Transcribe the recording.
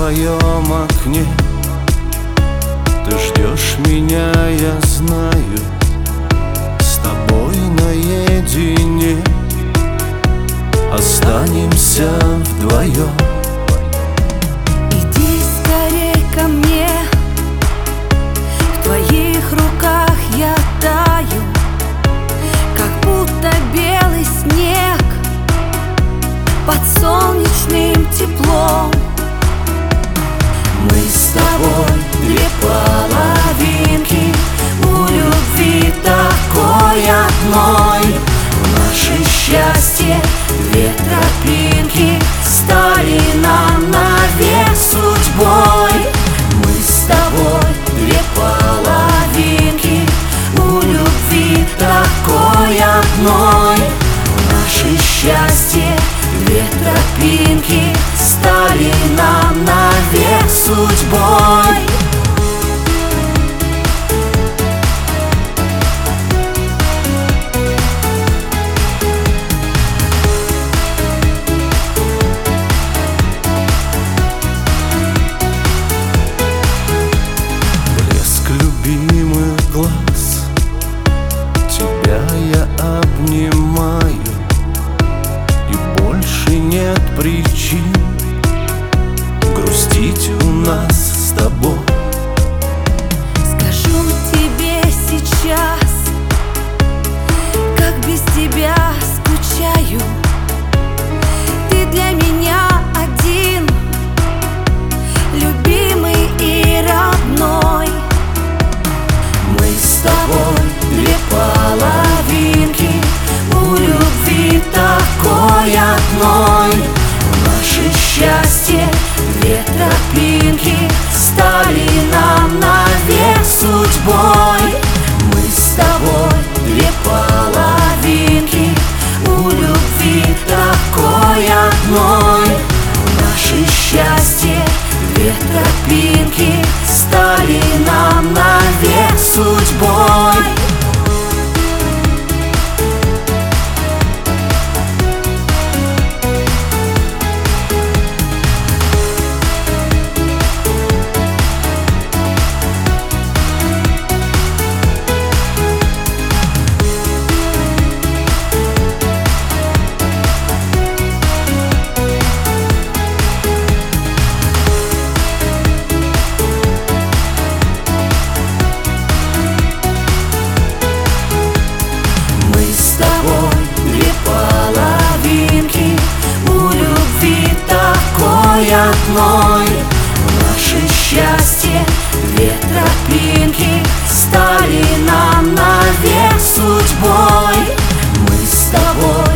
твоем окне. Ты ждешь меня, я знаю, с тобой наедине останемся вдвоем. Иди скорей ко мне, в твоих руках я таю, как будто белый снег под солнечным теплом. Мы с тобой две половинки, у любви такой одной. Наше счастье две тропинки стали нам навек судьбой. Мы с тобой две половинки, у любви такой одной. Наше счастье две тропинки стали нам навек судьбой. Любимых глаз, тебя я обнимаю, и больше нет причин грустить у нас с тобой. Скажу тебе сейчас, как без тебя скучаю. Ты для меня один, любимый и родной. Мы с тобой две половинки, у любви такой одной. Наше счастье две тропинки стали нам навек судьбой. Мы с тобой две половинки, у любви такой одной. Наше счастье две тропинки стали нам навек судьбой. Одной. Наше счастье две тропинки стали нам навек судьбой. Мы с тобой